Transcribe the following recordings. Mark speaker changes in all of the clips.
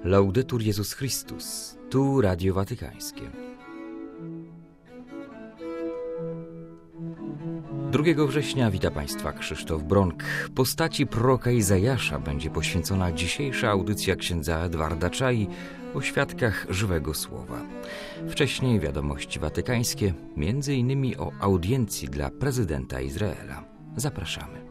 Speaker 1: Laudetur Jezus Chrystus, tu Radio Watykańskie. 2 września wita Państwa Krzysztof Bronk. Postaci proroka Izajasza będzie poświęcona dzisiejsza audycja księdza Edwarda Czai o świadkach żywego słowa. Wcześniej wiadomości watykańskie, m.in. o audiencji dla prezydenta Izraela. Zapraszamy.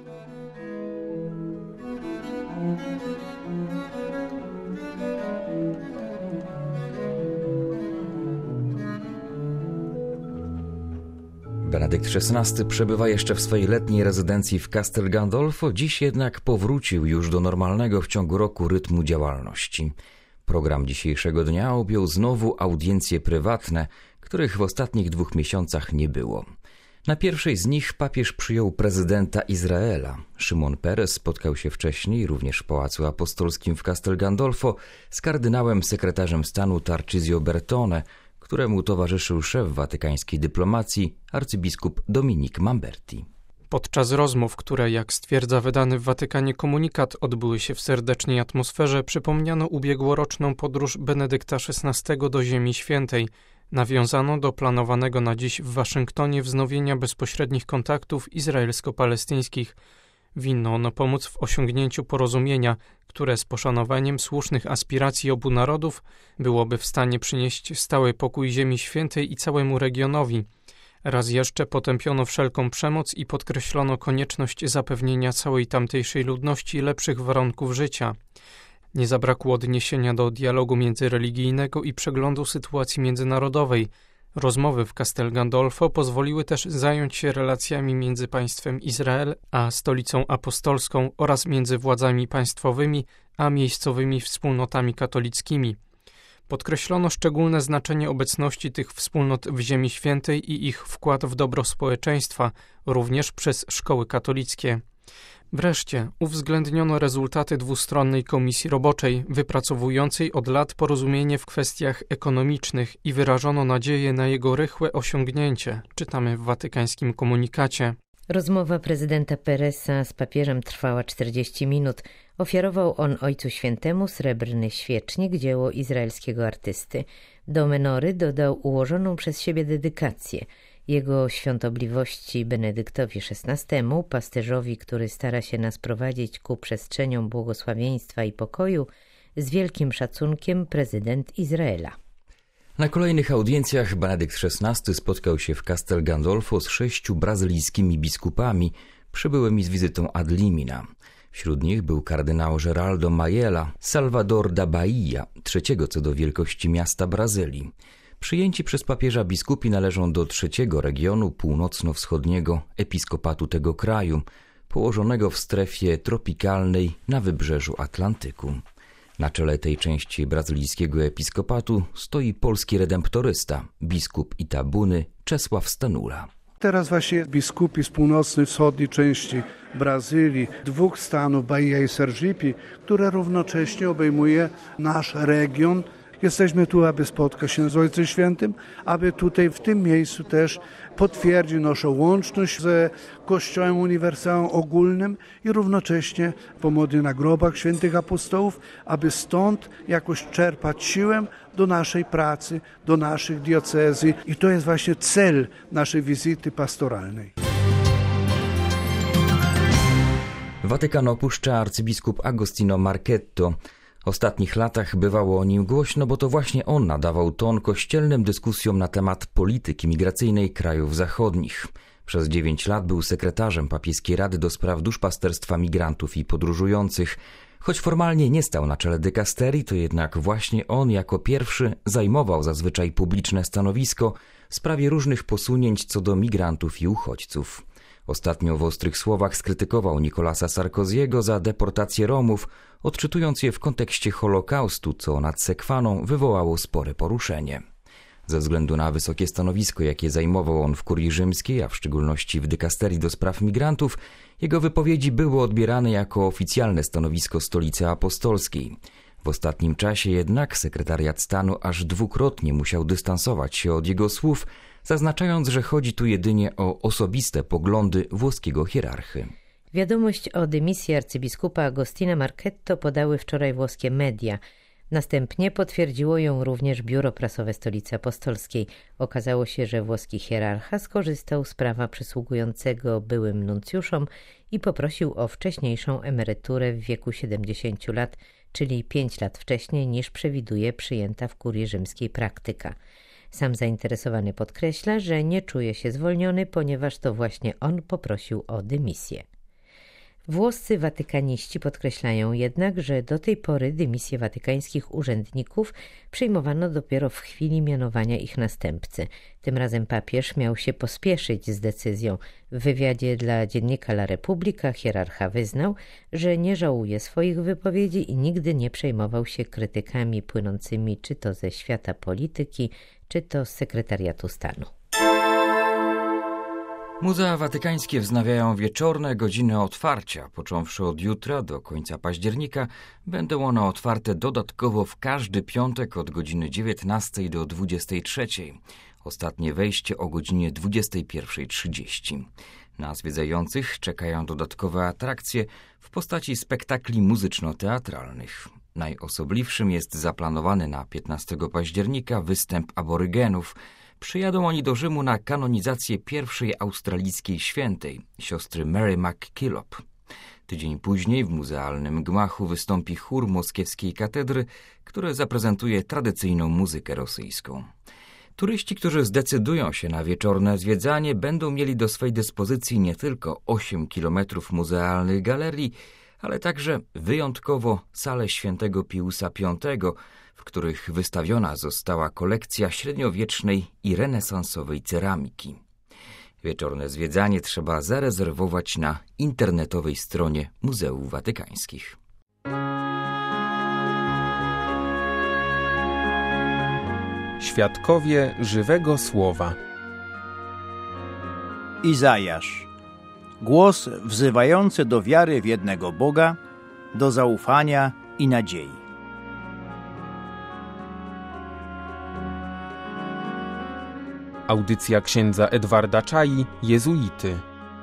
Speaker 1: Benedykt XVI przebywa jeszcze w swojej letniej rezydencji w Castel Gandolfo, dziś jednak powrócił już do normalnego w ciągu roku rytmu działalności. Program dzisiejszego dnia objął znowu audiencje prywatne, których w ostatnich 2 miesiącach nie było. Na pierwszej z nich papież przyjął prezydenta Izraela. Szymon Peres spotkał się wcześniej, również w Pałacu Apostolskim w Castel Gandolfo, z kardynałem sekretarzem stanu Tarcisio Bertone, któremu towarzyszył szef watykańskiej dyplomacji, arcybiskup Dominik Mamberti.
Speaker 2: Podczas rozmów, które, jak stwierdza wydany w Watykanie komunikat, odbyły się w serdecznej atmosferze, przypomniano ubiegłoroczną podróż Benedykta XVI do Ziemi Świętej. Nawiązano do planowanego na dziś w Waszyngtonie wznowienia bezpośrednich kontaktów izraelsko-palestyńskich. Winno ono pomóc w osiągnięciu porozumienia, które z poszanowaniem słusznych aspiracji obu narodów byłoby w stanie przynieść stały pokój Ziemi Świętej i całemu regionowi. Raz jeszcze potępiono wszelką przemoc i podkreślono konieczność zapewnienia całej tamtejszej ludności lepszych warunków życia. Nie zabrakło odniesienia do dialogu międzyreligijnego i przeglądu sytuacji międzynarodowej. Rozmowy w Castel Gandolfo pozwoliły też zająć się relacjami między państwem Izrael a stolicą apostolską oraz między władzami państwowymi a miejscowymi wspólnotami katolickimi. Podkreślono szczególne znaczenie obecności tych wspólnot w Ziemi Świętej i ich wkład w dobro społeczeństwa, również przez szkoły katolickie. Wreszcie uwzględniono rezultaty dwustronnej komisji roboczej wypracowującej od lat porozumienie w kwestiach ekonomicznych i wyrażono nadzieję na jego rychłe osiągnięcie, czytamy w watykańskim komunikacie.
Speaker 3: Rozmowa prezydenta Peresa z papieżem trwała 40 minut. Ofiarował on Ojcu Świętemu srebrny świecznik, dzieło izraelskiego artysty. Do menory dodał ułożoną przez siebie dedykację. Jego świątobliwości Benedyktowi XVI, pasterzowi, który stara się nas prowadzić ku przestrzeniom błogosławieństwa i pokoju, z wielkim szacunkiem prezydent Izraela.
Speaker 1: Na kolejnych audiencjach Benedykt XVI spotkał się w Castel Gandolfo z 6 brazylijskimi biskupami przybyłymi z wizytą ad limina. Wśród nich był kardynał Geraldo Maiella, Salvador da Bahia, 3. co do wielkości miasta Brazylii. Przyjęci przez papieża biskupi należą do 3. regionu północno-wschodniego episkopatu tego kraju, położonego w strefie tropikalnej na wybrzeżu Atlantyku. Na czele tej części brazylijskiego episkopatu stoi polski redemptorysta, biskup Itabuny Czesław Stanula.
Speaker 4: Teraz właśnie biskupi z północnej, wschodniej części Brazylii, 2 stanów, Bahia i Sergipe, które równocześnie obejmuje nasz region. Jesteśmy tu, aby spotkać się z Ojcem Świętym, aby tutaj w tym miejscu też potwierdzić naszą łączność z Kościołem Uniwersalnym ogólnym i równocześnie pomodlić na grobach świętych apostołów, aby stąd jakoś czerpać siłę do naszej pracy, do naszych diecezji. I to jest właśnie cel naszej wizyty pastoralnej.
Speaker 1: Watykan opuszcza arcybiskup Agostino Marchetto. W ostatnich latach bywało o nim głośno, bo to właśnie on nadawał ton kościelnym dyskusjom na temat polityki migracyjnej krajów zachodnich. Przez 9 lat był sekretarzem papieskiej Rady do spraw duszpasterstwa migrantów i podróżujących. Choć formalnie nie stał na czele dykasterii, to jednak właśnie on jako pierwszy zajmował zazwyczaj publiczne stanowisko w sprawie różnych posunięć co do migrantów i uchodźców. Ostatnio w ostrych słowach skrytykował Nicolasa Sarkoziego za deportację Romów, odczytując je w kontekście Holokaustu, co nad Sekwaną wywołało spore poruszenie. Ze względu na wysokie stanowisko, jakie zajmował on w kurii rzymskiej, a w szczególności w dykasterii do spraw migrantów, jego wypowiedzi były odbierane jako oficjalne stanowisko Stolicy Apostolskiej. W ostatnim czasie jednak sekretariat stanu aż 2-krotnie musiał dystansować się od jego słów, zaznaczając, że chodzi tu jedynie o osobiste poglądy włoskiego hierarchy.
Speaker 3: Wiadomość o dymisji arcybiskupa Agostina Marchetto podały wczoraj włoskie media. Następnie potwierdziło ją również biuro prasowe Stolicy Apostolskiej. Okazało się, że włoski hierarcha skorzystał z prawa przysługującego byłym nuncjuszom i poprosił o wcześniejszą emeryturę w wieku 70 lat, czyli 5 lat wcześniej niż przewiduje przyjęta w kurii rzymskiej praktyka. Sam zainteresowany podkreśla, że nie czuje się zwolniony, ponieważ to właśnie on poprosił o dymisję. Włoscy watykaniści podkreślają jednak, że do tej pory dymisje watykańskich urzędników przyjmowano dopiero w chwili mianowania ich następcy. Tym razem papież miał się pospieszyć z decyzją. W wywiadzie dla dziennika La Repubblica hierarcha wyznał, że nie żałuje swoich wypowiedzi i nigdy nie przejmował się krytykami płynącymi czy to ze świata polityki, czy to z sekretariatu stanu.
Speaker 1: Muzea watykańskie wznawiają wieczorne godziny otwarcia. Począwszy od jutra do końca października będą one otwarte dodatkowo w każdy piątek od godziny 19 do 23. Ostatnie wejście o godzinie 21:30. Na zwiedzających czekają dodatkowe atrakcje w postaci spektakli muzyczno-teatralnych. Najosobliwszym jest zaplanowany na 15 października występ aborygenów. Przyjadą oni do Rzymu na kanonizację pierwszej australijskiej świętej, siostry Mary MacKillop. Tydzień później w muzealnym gmachu wystąpi chór moskiewskiej katedry, który zaprezentuje tradycyjną muzykę rosyjską. Turyści, którzy zdecydują się na wieczorne zwiedzanie, będą mieli do swej dyspozycji nie tylko 8 kilometrów muzealnych galerii, ale także wyjątkowo salę świętego Piusa V, w których wystawiona została kolekcja średniowiecznej i renesansowej ceramiki. Wieczorne zwiedzanie trzeba zarezerwować na internetowej stronie Muzeów Watykańskich.
Speaker 5: Świadkowie żywego słowa.
Speaker 6: Izajasz. Głos wzywający do wiary w jednego Boga, do zaufania i nadziei.
Speaker 5: Audycja księdza Edwarda Czai, jezuity.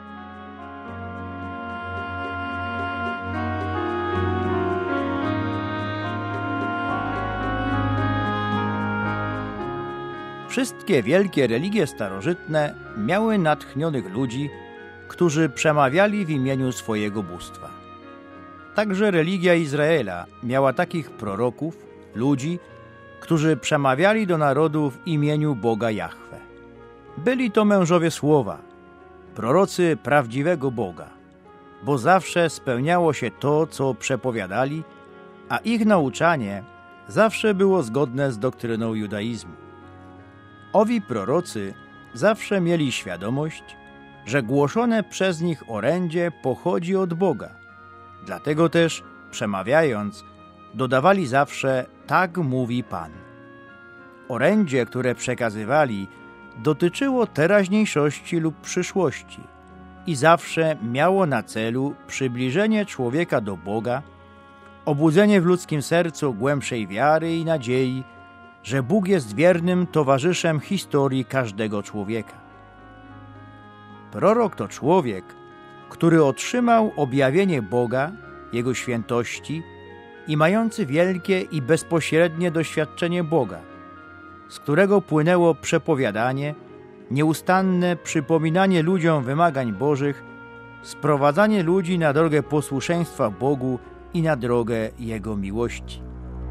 Speaker 6: Wszystkie wielkie religie starożytne miały natchnionych ludzi, którzy przemawiali w imieniu swojego bóstwa. Także religia Izraela miała takich proroków, ludzi, którzy przemawiali do narodu w imieniu Boga Jahwe. Byli to mężowie słowa, prorocy prawdziwego Boga, bo zawsze spełniało się to, co przepowiadali, a ich nauczanie zawsze było zgodne z doktryną judaizmu. Owi prorocy zawsze mieli świadomość, że głoszone przez nich orędzie pochodzi od Boga. Dlatego też, przemawiając, dodawali zawsze: tak mówi Pan. Orędzie, które przekazywali, dotyczyło teraźniejszości lub przyszłości i zawsze miało na celu przybliżenie człowieka do Boga, obudzenie w ludzkim sercu głębszej wiary i nadziei, że Bóg jest wiernym towarzyszem historii każdego człowieka. Prorok to człowiek, który otrzymał objawienie Boga, Jego świętości i mający wielkie i bezpośrednie doświadczenie Boga, z którego płynęło przepowiadanie, nieustanne przypominanie ludziom wymagań Bożych, sprowadzanie ludzi na drogę posłuszeństwa Bogu i na drogę Jego miłości.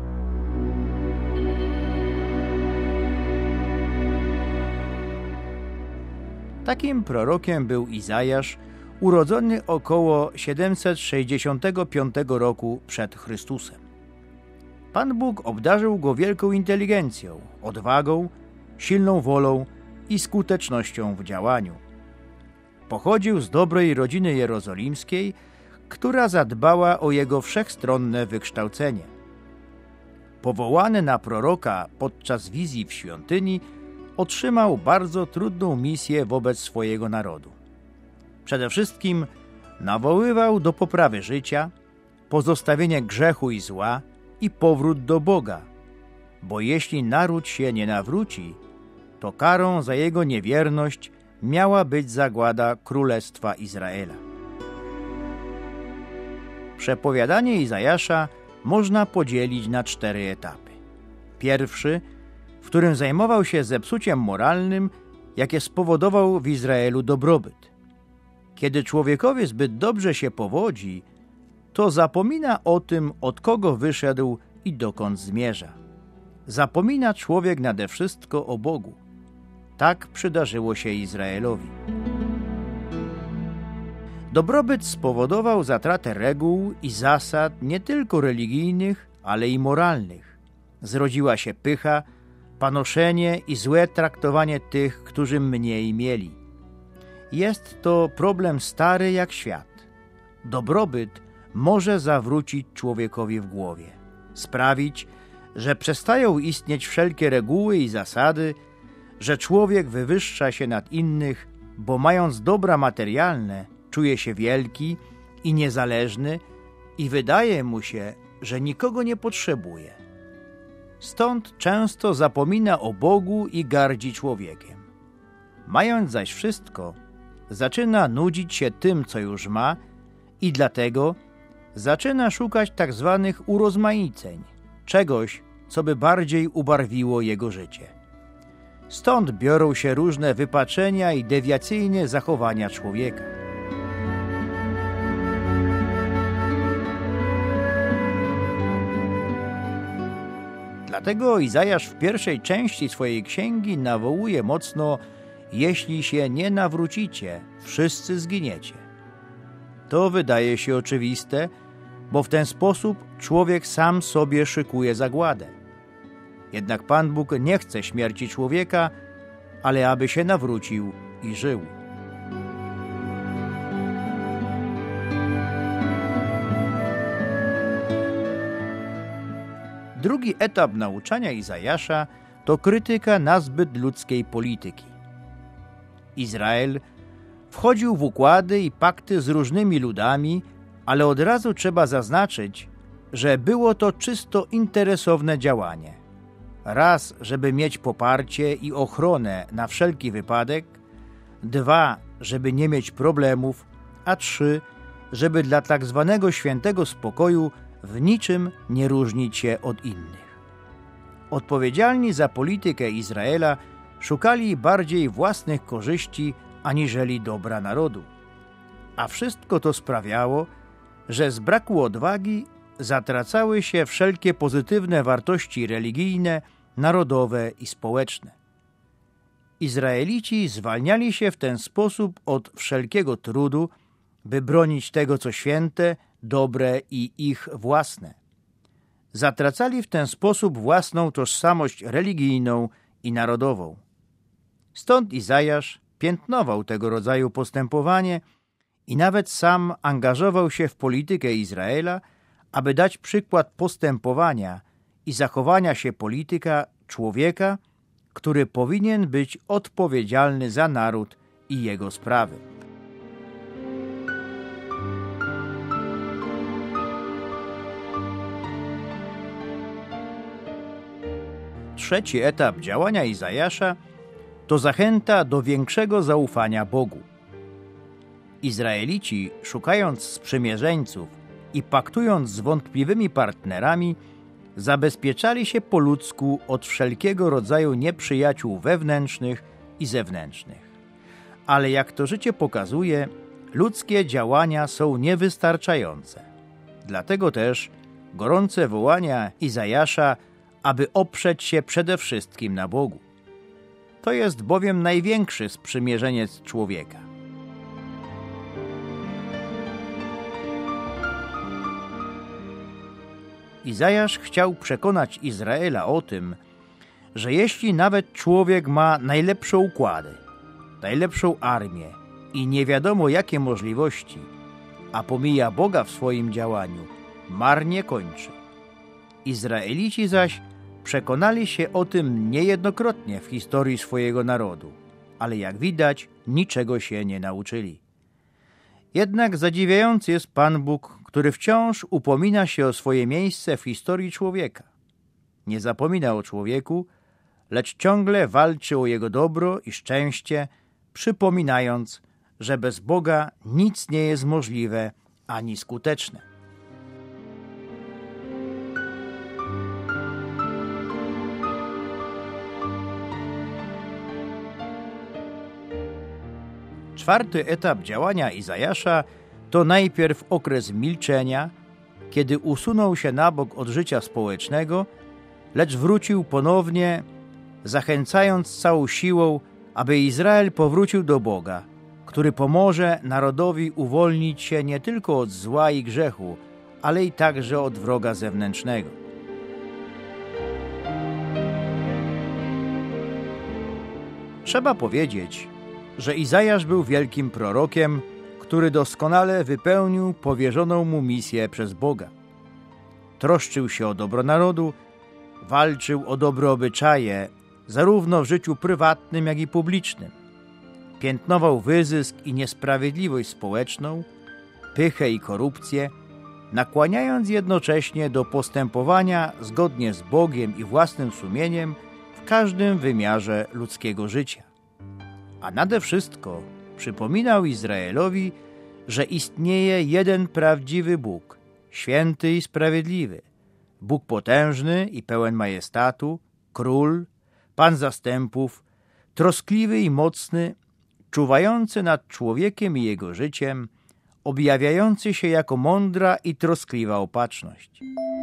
Speaker 6: Takim prorokiem był Izajasz, urodzony około 765 roku przed Chrystusem. Pan Bóg obdarzył go wielką inteligencją, odwagą, silną wolą i skutecznością w działaniu. Pochodził z dobrej rodziny jerozolimskiej, która zadbała o jego wszechstronne wykształcenie. Powołany na proroka podczas wizji w świątyni, otrzymał bardzo trudną misję wobec swojego narodu. Przede wszystkim nawoływał do poprawy życia, pozostawienie grzechu i zła i powrót do Boga, bo jeśli naród się nie nawróci, to karą za jego niewierność miała być zagłada Królestwa Izraela. Przepowiadanie Izajasza można podzielić na 4 etapy. Pierwszy, w którym zajmował się zepsuciem moralnym, jakie spowodował w Izraelu dobrobyt. Kiedy człowiekowi zbyt dobrze się powodzi, to zapomina o tym, od kogo wyszedł i dokąd zmierza. Zapomina człowiek nade wszystko o Bogu. Tak przydarzyło się Izraelowi. Dobrobyt spowodował zatratę reguł i zasad nie tylko religijnych, ale i moralnych. Zrodziła się pycha, panoszenie i złe traktowanie tych, którzy mniej mieli. Jest to problem stary jak świat. Dobrobyt może zawrócić człowiekowi w głowie, sprawić, że przestają istnieć wszelkie reguły i zasady, że człowiek wywyższa się nad innych, bo mając dobra materialne, czuje się wielki i niezależny i wydaje mu się, że nikogo nie potrzebuje. Stąd często zapomina o Bogu i gardzi człowiekiem. Mając zaś wszystko, zaczyna nudzić się tym, co już ma i dlatego zaczyna szukać tak zwanych urozmaiceń, czegoś, co by bardziej ubarwiło jego życie. Stąd biorą się różne wypaczenia i dewiacyjne zachowania człowieka. Dlatego Izajasz w pierwszej części swojej księgi nawołuje mocno: jeśli się nie nawrócicie, wszyscy zginiecie. To wydaje się oczywiste, bo w ten sposób człowiek sam sobie szykuje zagładę. Jednak Pan Bóg nie chce śmierci człowieka, ale aby się nawrócił i żył. Drugi etap nauczania Izajasza to krytyka nazbyt ludzkiej polityki. Izrael wchodził w układy i pakty z różnymi ludami, ale od razu trzeba zaznaczyć, że było to czysto interesowne działanie. Raz, żeby mieć poparcie i ochronę na wszelki wypadek, 2, żeby nie mieć problemów, a 3, żeby dla tak zwanego świętego spokoju w niczym nie różnić się od innych. Odpowiedzialni za politykę Izraela szukali bardziej własnych korzyści aniżeli dobra narodu. A wszystko to sprawiało, że z braku odwagi zatracały się wszelkie pozytywne wartości religijne, narodowe i społeczne. Izraelici zwalniali się w ten sposób od wszelkiego trudu, by bronić tego, co święte, dobre i ich własne. Zatracali w ten sposób własną tożsamość religijną i narodową. Stąd Izajasz piętnował tego rodzaju postępowanie i nawet sam angażował się w politykę Izraela, aby dać przykład postępowania i zachowania się polityka człowieka, który powinien być odpowiedzialny za naród i jego sprawy. Trzeci etap działania Izajasza to zachęta do większego zaufania Bogu. Izraelici, szukając sprzymierzeńców i paktując z wątpliwymi partnerami, zabezpieczali się po ludzku od wszelkiego rodzaju nieprzyjaciół wewnętrznych i zewnętrznych. Ale jak to życie pokazuje, ludzkie działania są niewystarczające. Dlatego też gorące wołania Izajasza, aby oprzeć się przede wszystkim na Bogu. To jest bowiem największy sprzymierzeniec człowieka. Izajasz chciał przekonać Izraela o tym, że jeśli nawet człowiek ma najlepsze układy, najlepszą armię i nie wiadomo jakie możliwości, a pomija Boga w swoim działaniu, marnie kończy. Izraelici zaś przekonali się o tym niejednokrotnie w historii swojego narodu, ale jak widać, niczego się nie nauczyli. Jednak zadziwiający jest Pan Bóg, który wciąż upomina się o swoje miejsce w historii człowieka. Nie zapomina o człowieku, lecz ciągle walczy o jego dobro i szczęście, przypominając, że bez Boga nic nie jest możliwe ani skuteczne. 4. etap działania Izajasza to najpierw okres milczenia, kiedy usunął się na bok od życia społecznego, lecz wrócił ponownie, zachęcając całą siłą, aby Izrael powrócił do Boga, który pomoże narodowi uwolnić się nie tylko od zła i grzechu, ale i także od wroga zewnętrznego. Trzeba powiedzieć, że Izajasz był wielkim prorokiem, który doskonale wypełnił powierzoną mu misję przez Boga. Troszczył się o dobro narodu, walczył o dobre obyczaje, zarówno w życiu prywatnym, jak i publicznym. Piętnował wyzysk i niesprawiedliwość społeczną, pychę i korupcję, nakłaniając jednocześnie do postępowania zgodnie z Bogiem i własnym sumieniem w każdym wymiarze ludzkiego życia. A nade wszystko przypominał Izraelowi, że istnieje jeden prawdziwy Bóg, święty i sprawiedliwy, Bóg potężny i pełen majestatu, król, Pan zastępów, troskliwy i mocny, czuwający nad człowiekiem i jego życiem, objawiający się jako mądra i troskliwa opatrzność.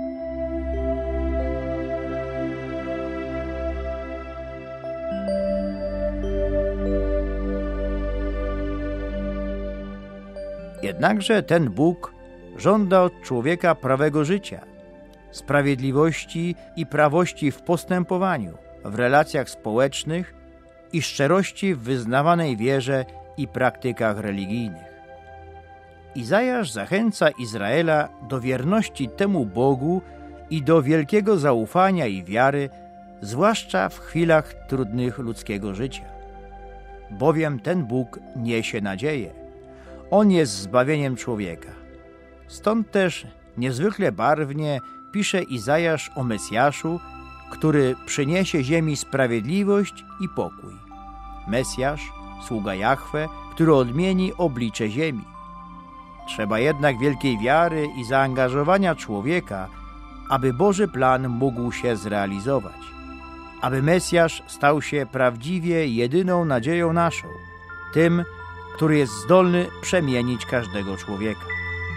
Speaker 6: Jednakże ten Bóg żąda od człowieka prawego życia, sprawiedliwości i prawości w postępowaniu, w relacjach społecznych i szczerości w wyznawanej wierze i praktykach religijnych. Izajasz zachęca Izraela do wierności temu Bogu i do wielkiego zaufania i wiary, zwłaszcza w chwilach trudnych ludzkiego życia. Bowiem ten Bóg niesie nadzieję. On jest zbawieniem człowieka. Stąd też niezwykle barwnie pisze Izajasz o Mesjaszu, który przyniesie ziemi sprawiedliwość i pokój. Mesjasz, sługa Jahwe, który odmieni oblicze ziemi. Trzeba jednak wielkiej wiary i zaangażowania człowieka, aby Boży plan mógł się zrealizować. Aby Mesjasz stał się prawdziwie jedyną nadzieją naszą, tym, który jest zdolny przemienić każdego człowieka.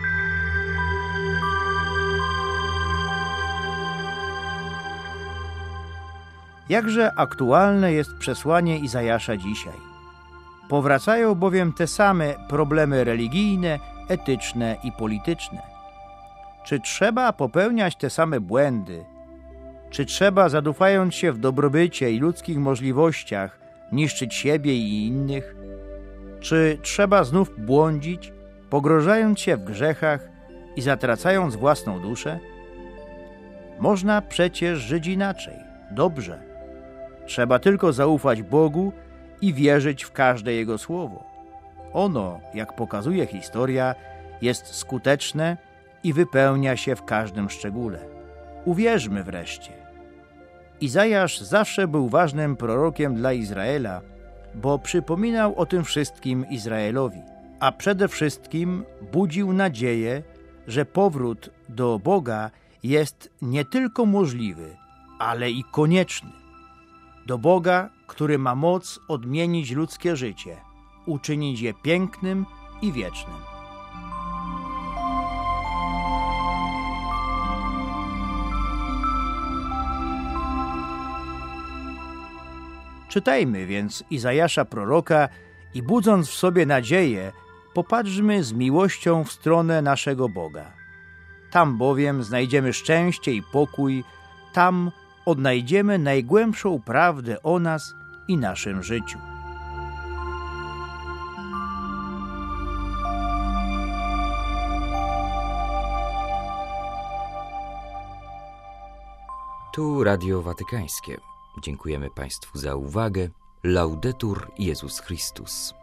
Speaker 6: Jakże aktualne jest przesłanie Izajasza dzisiaj. Powracają bowiem te same problemy religijne, etyczne i polityczne. Czy trzeba popełniać te same błędy? Czy trzeba, zadufając się w dobrobycie i ludzkich możliwościach, niszczyć siebie i innych? Czy trzeba znów błądzić, pogrążając się w grzechach i zatracając własną duszę? Można przecież żyć inaczej, dobrze. Trzeba tylko zaufać Bogu i wierzyć w każde Jego słowo. Ono, jak pokazuje historia, jest skuteczne i wypełnia się w każdym szczególe. Uwierzmy wreszcie. Izajasz zawsze był ważnym prorokiem dla Izraela, bo przypominał o tym wszystkim Izraelowi, a przede wszystkim budził nadzieję, że powrót do Boga jest nie tylko możliwy, ale i konieczny. Do Boga, który ma moc odmienić ludzkie życie, uczynić je pięknym i wiecznym. Czytajmy więc Izajasza proroka i budząc w sobie nadzieję, popatrzmy z miłością w stronę naszego Boga. Tam bowiem znajdziemy szczęście i pokój, tam odnajdziemy najgłębszą prawdę o nas i naszym życiu.
Speaker 1: Tu Radio Watykańskie. Dziękujemy Państwu za uwagę. Laudetur Jezus Chrystus.